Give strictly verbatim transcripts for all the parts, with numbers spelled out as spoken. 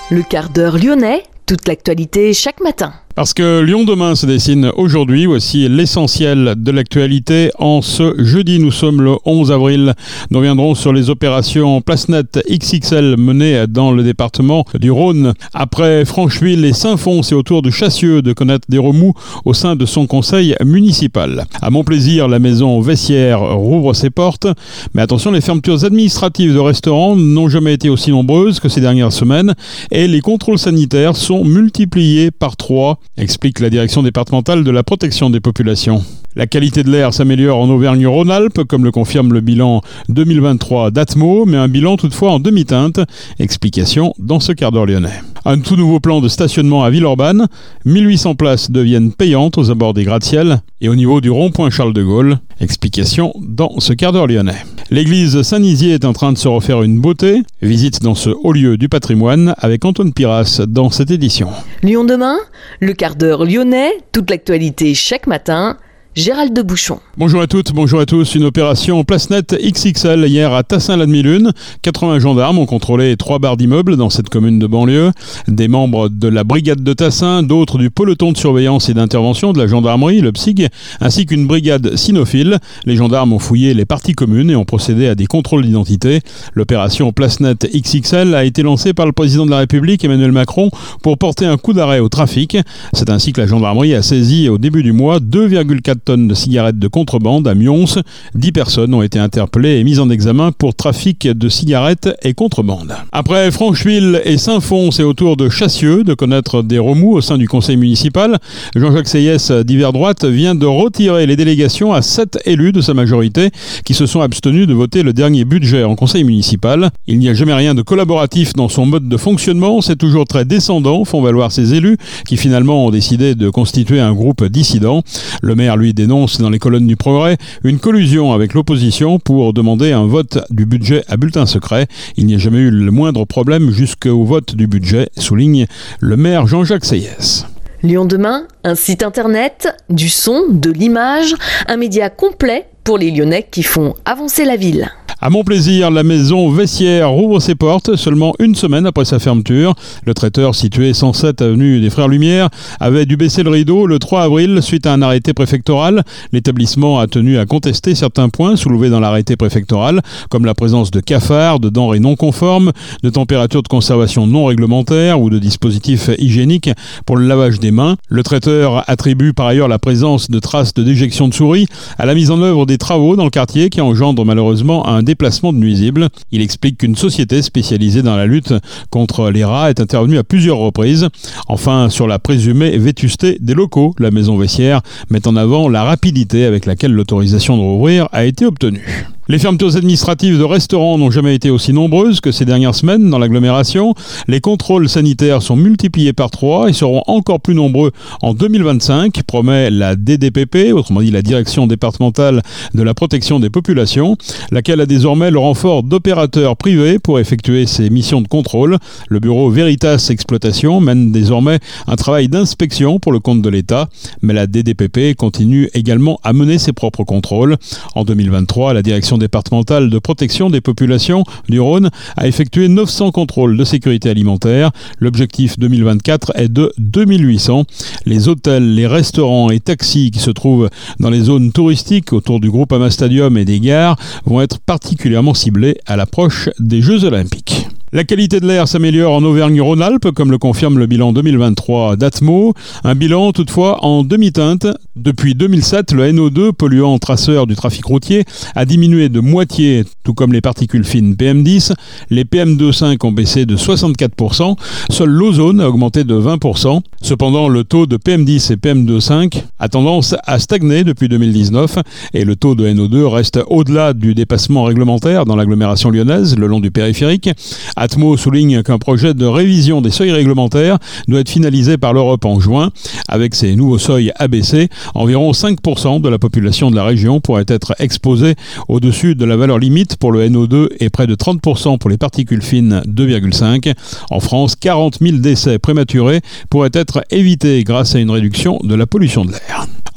Le quart d'heure lyonnais, toute l'actualité chaque matin. Parce que Lyon demain se dessine aujourd'hui, voici l'essentiel de l'actualité. En ce jeudi, nous sommes le onze avril. Nous reviendrons sur les opérations PlaceNet X X L menées dans le département du Rhône. Après Francheville et Saint-Fons, c'est au tour de Chassieux de connaître des remous au sein de son conseil municipal. À Montplaisir, la maison Vessière rouvre ses portes. Mais attention, les fermetures administratives de restaurants n'ont jamais été aussi nombreuses que ces dernières semaines et les contrôles sanitaires sont multipliés par trois, explique la direction départementale de la protection des populations. La qualité de l'air s'améliore en Auvergne-Rhône-Alpes, comme le confirme le bilan deux mille vingt-trois d'Atmo, mais un bilan toutefois en demi-teinte. Explication dans ce quart d'heure lyonnais. Un tout nouveau plan de stationnement à Villeurbanne. mille huit cents places deviennent payantes aux abords des gratte-ciel et au niveau du rond-point Charles de Gaulle. Explication dans ce quart d'heure lyonnais. L'église Saint-Nizier est en train de se refaire une beauté. Visite dans ce haut lieu du patrimoine avec Antoine Piras dans cette édition. Lyon demain, le quart d'heure lyonnais, toute l'actualité chaque matin. Gérald de Bouchon. Bonjour à toutes, bonjour à tous. Une opération PlaceNet X X L hier à Tassin-la-Demi-Lune. quatre-vingts gendarmes ont contrôlé trois barres d'immeubles dans cette commune de banlieue. Des membres de la brigade de Tassin, d'autres du peloton de surveillance et d'intervention de la gendarmerie, le P S I G, ainsi qu'une brigade cynophile. Les gendarmes ont fouillé les parties communes et ont procédé à des contrôles d'identité. L'opération PlaceNet X X L a été lancée par le président de la République, Emmanuel Macron, pour porter un coup d'arrêt au trafic. C'est ainsi que la gendarmerie a saisi au début du mois deux virgule quatre tonnes de cigarettes de contrebande à Mions. dix personnes ont été interpellées et mises en examen pour trafic de cigarettes et contrebande. Après Francheville et Saint-Fons, c'est au tour de Chassieux de connaître des remous au sein du conseil municipal. Jean-Jacques Seyès d'Hiver Droite vient de retirer les délégations à sept élus de sa majorité qui se sont abstenus de voter le dernier budget en conseil municipal. Il n'y a jamais rien de collaboratif dans son mode de fonctionnement, c'est toujours très descendant, font valoir ces élus qui finalement ont décidé de constituer un groupe dissident. Le maire lui dénonce dans les colonnes du Progrès une collusion avec l'opposition pour demander un vote du budget à bulletin secret. Il n'y a jamais eu le moindre problème jusqu'au vote du budget, souligne le maire Jean-Jacques Seyès. Lyon demain, un site internet, du son, de l'image, un média complet pour les Lyonnais qui font avancer la ville. À Montplaisir, la maison Vessière rouvre ses portes seulement une semaine après sa fermeture. Le traiteur situé cent sept avenue des Frères Lumière avait dû baisser le rideau le trois avril suite à un arrêté préfectoral. L'établissement a tenu à contester certains points soulevés dans l'arrêté préfectoral, comme la présence de cafards, de denrées non conformes, de températures de conservation non réglementaires ou de dispositifs hygiéniques pour le lavage des mains. Le traiteur attribue par ailleurs la présence de traces de déjection de souris à la mise en œuvre des travaux dans le quartier qui engendrent malheureusement un déplacement de nuisibles. Il explique qu'une société spécialisée dans la lutte contre les rats est intervenue à plusieurs reprises. Enfin, sur la présumée vétusté des locaux, la maison Vessière met en avant la rapidité avec laquelle l'autorisation de rouvrir a été obtenue. Les fermetures administratives de restaurants n'ont jamais été aussi nombreuses que ces dernières semaines dans l'agglomération. Les contrôles sanitaires sont multipliés par trois et seront encore plus nombreux en deux mille vingt-cinq, promet la D D P P, autrement dit la Direction départementale de la protection des populations, laquelle a désormais le renfort d'opérateurs privés pour effectuer ces missions de contrôle. Le bureau Veritas Exploitation mène désormais un travail d'inspection pour le compte de l'État, mais la D D P P continue également à mener ses propres contrôles. En deux mille vingt-trois, la Direction départementale de protection des populations du Rhône a effectué neuf cents contrôles de sécurité alimentaire. L'objectif deux mille vingt-quatre est de deux mille huit cents. Les hôtels, les restaurants et taxis qui se trouvent dans les zones touristiques autour du Groupama Stadium et des gares vont être particulièrement ciblés à l'approche des Jeux Olympiques. La qualité de l'air s'améliore en Auvergne-Rhône-Alpes, comme le confirme le bilan deux mille vingt-trois d'Atmo. Un bilan toutefois en demi-teinte. Depuis deux mille sept, le N O deux, polluant traceur du trafic routier, a diminué de moitié, tout comme les particules fines P M dix. Les P M deux virgule cinq ont baissé de soixante-quatre pour cent. Seul l'ozone a augmenté de vingt pour cent. Cependant, le taux de P M dix et P M deux virgule cinq a tendance à stagner depuis deux mille dix-neuf et le taux de N O deux reste au-delà du dépassement réglementaire dans l'agglomération lyonnaise, le long du périphérique. Atmo souligne qu'un projet de révision des seuils réglementaires doit être finalisé par l'Europe en juin. Avec ces nouveaux seuils abaissés, environ cinq pour cent de la population de la région pourrait être exposée au-dessus de la valeur limite pour le N O deux et près de trente pour cent pour les particules fines deux virgule cinq. En France, quarante mille décès prématurés pourraient être évités grâce à une réduction de la pollution de l'air.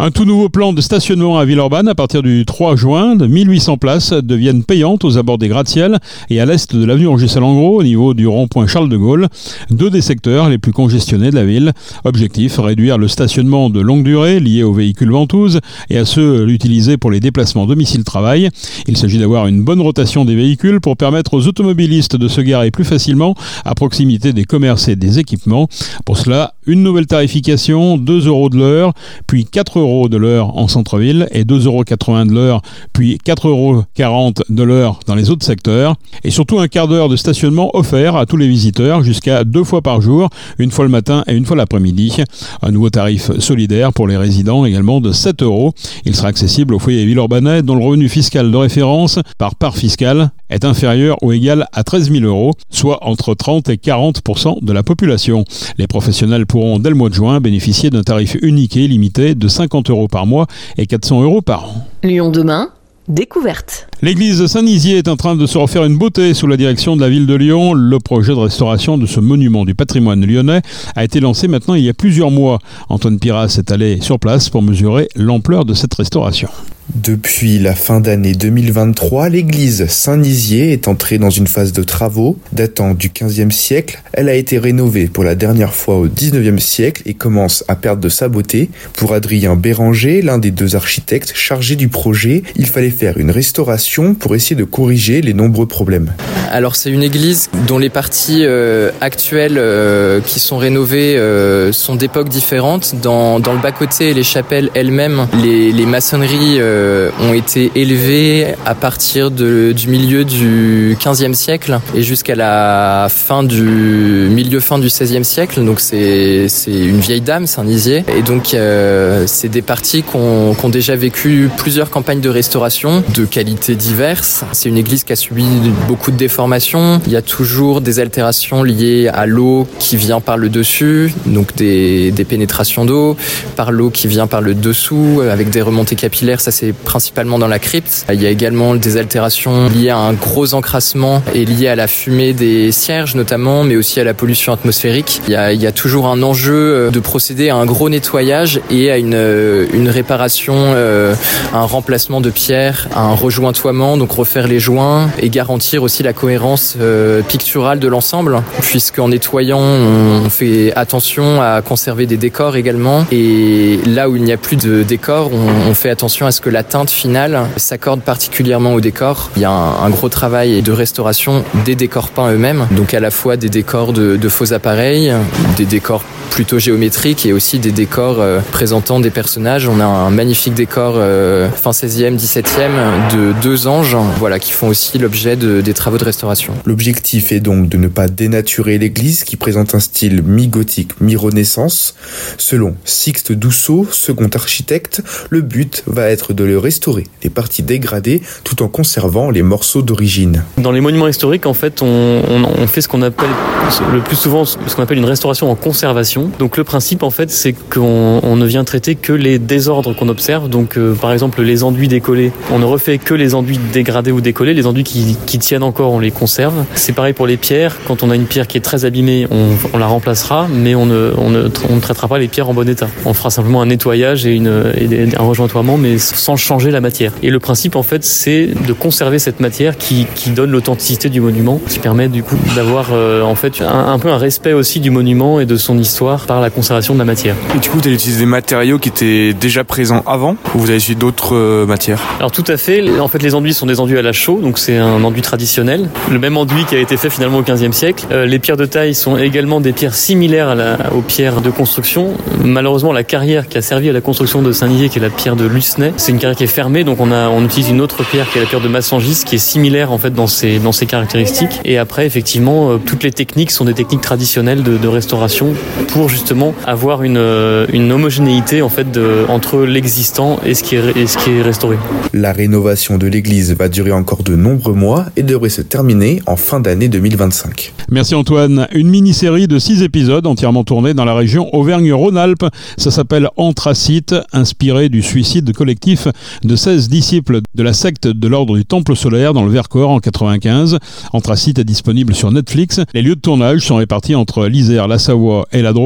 Un tout nouveau plan de stationnement à Villeurbanne à partir du trois juin. De mille huit cents places deviennent payantes aux abords des gratte-ciel et à l'est de l'avenue Angers-Salengro au niveau du rond-point Charles de Gaulle, deux des secteurs les plus congestionnés de la ville. Objectif, réduire le stationnement de longue durée lié aux véhicules ventouses et à ceux utilisés pour les déplacements domicile-travail. Il s'agit d'avoir une bonne rotation des véhicules pour permettre aux automobilistes de se garer plus facilement à proximité des commerces et des équipements. Pour cela, une nouvelle tarification, deux euros de l'heure, puis quatre euros de l'heure en centre-ville et deux euros quatre-vingts de l'heure, puis quatre euros quarante de l'heure dans les autres secteurs. Et surtout un quart d'heure de stationnement offert à tous les visiteurs jusqu'à deux fois par jour, une fois le matin et une fois l'après-midi. Un nouveau tarif solidaire pour les résidents également de sept euros. Il sera accessible aux foyers villeurbanais dont le revenu fiscal de référence par part fiscale est inférieur ou égal à treize mille euros, soit entre trente et quarante pour cent de la population. Les professionnels pourront dès le mois de juin bénéficier d'un tarif unique et illimité de cinquante euros par mois et quatre cents euros par an. Lyon demain, découverte. L'église Saint-Nizier est en train de se refaire une beauté sous la direction de la ville de Lyon. Le projet de restauration de ce monument du patrimoine lyonnais a été lancé maintenant il y a plusieurs mois. Antoine Piras est allé sur place pour mesurer l'ampleur de cette restauration. Depuis la fin d'année deux mille vingt-trois, l'église Saint-Nizier est entrée dans une phase de travaux datant du quinzième siècle. Elle a été rénovée pour la dernière fois au dix-neuvième siècle et commence à perdre de sa beauté. Pour Adrien Béranger, l'un des deux architectes chargés du projet, il fallait faire une restauration pour essayer de corriger les nombreux problèmes. Alors c'est une église dont les parties euh, actuelles euh, qui sont rénovées euh, sont d'époques différentes. Dans, dans le bas-côté et les chapelles elles-mêmes, les, les maçonneries euh, ont été élevées à partir de, du milieu du quinzième siècle et jusqu'à la fin du milieu-fin du seizième siècle. Donc c'est, c'est une vieille dame, Saint-Nizier. Et donc euh, c'est des parties qui ont, qui ont déjà vécu plusieurs campagnes de restauration de qualités diverses. C'est une église qui a subi beaucoup de déformations. Il y a toujours des altérations liées à l'eau qui vient par le dessus, donc des, des pénétrations d'eau, par l'eau qui vient par le dessous, avec des remontées capillaires. Ça, c'est principalement dans la crypte. Il y a également des altérations liées à un gros encrassement et liées à la fumée des cierges notamment, mais aussi à la pollution atmosphérique. Il y a, il y a toujours un enjeu de procéder à un gros nettoyage et à une, une réparation, euh, un remplacement de pierres, un rejointoiement, donc refaire les joints et garantir aussi la cohérence euh, picturale de l'ensemble, puisqu'en nettoyant, on fait attention à conserver des décors également. Et là où il n'y a plus de décors, on, on fait attention à ce que la teinte finale s'accorde particulièrement au décor. Il y a un, un gros travail de restauration des décors peints eux-mêmes, donc à la fois des décors de, de faux appareils, des décors plutôt géométriques et aussi des décors euh, présentant des personnages. On a un magnifique décor euh, fin seizième, dix-septième de deux anges, voilà, qui font aussi l'objet de, des travaux de restauration. L'objectif est donc de ne pas dénaturer l'église qui présente un style mi-gothique, mi-renaissance. Selon Sixte Dousseau, second architecte, le but va être de le restaurer, les parties dégradées, tout en conservant les morceaux d'origine. Dans les monuments historiques, en fait, on, on, on fait ce qu'on appelle le plus souvent ce qu'on appelle une restauration en conservation. Donc le principe, en fait, c'est qu'on on ne vient traiter que les désordres qu'on observe. Donc euh, par exemple les enduits décollés, on ne refait que les enduits dégradés ou décollés. Les enduits qui, qui tiennent encore, on les conserve. C'est pareil pour les pierres. Quand on a une pierre qui est très abîmée, on, on la remplacera, mais on ne, on, ne, on ne traitera pas les pierres en bon état. On fera simplement un nettoyage et, une, et un rejointoiement, mais sans changer la matière. Et le principe, en fait, c'est de conserver cette matière qui, qui donne l'authenticité du monument, qui permet du coup d'avoir euh, en fait un, un peu un respect aussi du monument et de son histoire par la conservation de la matière. Et du coup, vous avez utilisé des matériaux qui étaient déjà présents avant, ou vous avez utilisé d'autres euh, matières? Alors tout à fait. En fait, les enduits sont des enduits à la chaux, donc c'est un enduit traditionnel. Le même enduit qui a été fait finalement au quinzième siècle. Euh, les pierres de taille sont également des pierres similaires à la, aux pierres de construction. Malheureusement, la carrière qui a servi à la construction de Saint-Nizier, qui est la pierre de Lucenay, c'est une carrière qui est fermée, donc on a on utilise une autre pierre qui est la pierre de Massangis, qui est similaire en fait dans ses dans ses caractéristiques. Et après, effectivement, euh, toutes les techniques sont des techniques traditionnelles de, de restauration pour justement avoir une une homogénéité en fait de, entre l'existant et ce qui est et ce qui est restauré. La rénovation de l'église va durer encore de nombreux mois et devrait se terminer en fin d'année deux mille vingt-cinq. Merci Antoine. Une mini-série de six épisodes entièrement tournée dans la région Auvergne-Rhône-Alpes. Ça s'appelle Anthracite, inspiré du suicide collectif de seize disciples de la secte de l'ordre du Temple solaire dans le Vercors en quatre-vingt-quinze. Anthracite est disponible sur Netflix. Les lieux de tournage sont répartis entre l'Isère, la Savoie et la Drôme.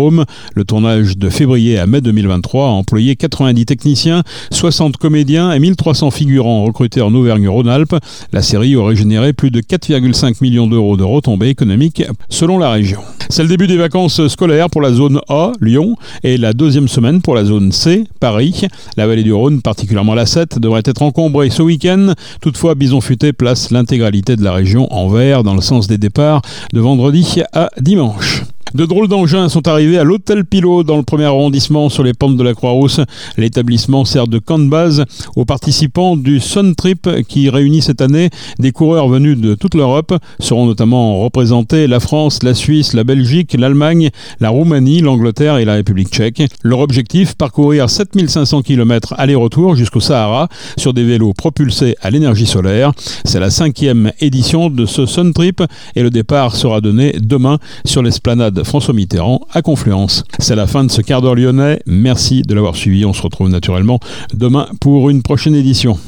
Vélodrome. Le tournage de février à mai deux mille vingt-trois a employé quatre-vingt-dix techniciens, soixante comédiens et mille trois cents figurants recrutés en Auvergne-Rhône-Alpes. La série aurait généré plus de quatre virgule cinq millions d'euros de retombées économiques selon la région. C'est le début des vacances scolaires pour la zone A, Lyon, et la deuxième semaine pour la zone C, Paris. La vallée du Rhône, particulièrement la sept, devrait être encombrée ce week-end. Toutefois, Bison Futé place l'intégralité de la région en vert dans le sens des départs de vendredi à dimanche. De drôles d'engins sont arrivés à l'Hôtel Pilot dans le premier arrondissement sur les pentes de la Croix-Rousse. L'établissement sert de camp de base aux participants du Sun Trip qui réunit cette année des coureurs venus de toute l'Europe. Seront notamment représentés la France, la Suisse, la Belgique, l'Allemagne, la Roumanie, l'Angleterre et la République tchèque. Leur objectif, parcourir sept mille cinq cents kilomètres aller-retour jusqu'au Sahara sur des vélos propulsés à l'énergie solaire. C'est la cinquième édition de ce Sun Trip et le départ sera donné demain sur l'esplanade François Mitterrand à Confluence. C'est la fin de ce quart d'heure lyonnais. Merci de l'avoir suivi. On se retrouve naturellement demain pour une prochaine édition.